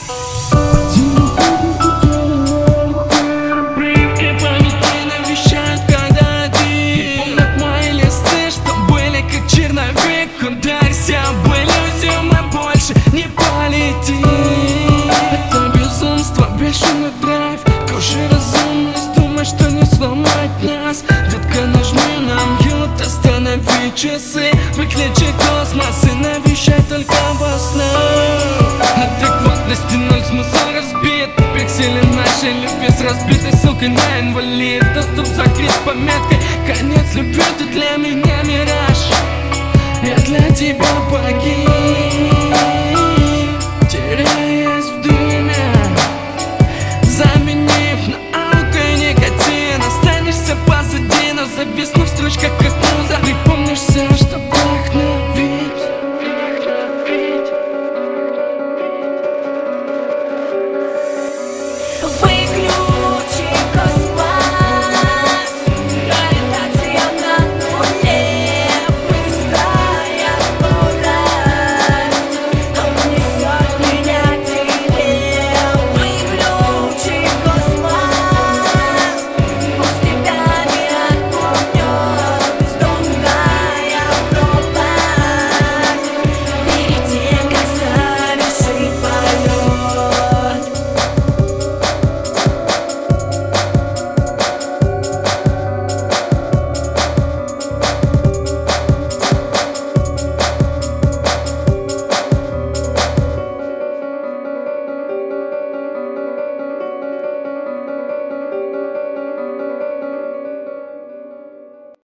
Обрывки памяти навещают, когда один. Помнят мои листы, что были как черновик. Ударься об иллюзию, мы больше не полетим. Это безумство, бешеный драйв. Круши разумность, думай, что не сломать нас. Детка, нажми на мьют, останови часы. Выключи космос и навещай только во снах. Адекватности ноль, смысл разбит. Пиксели нашей любви с разбитой ссылкой на инвалид. Доступ закрыт с пометкой конец любви. Ты для меня мираж, я для тебя погиб.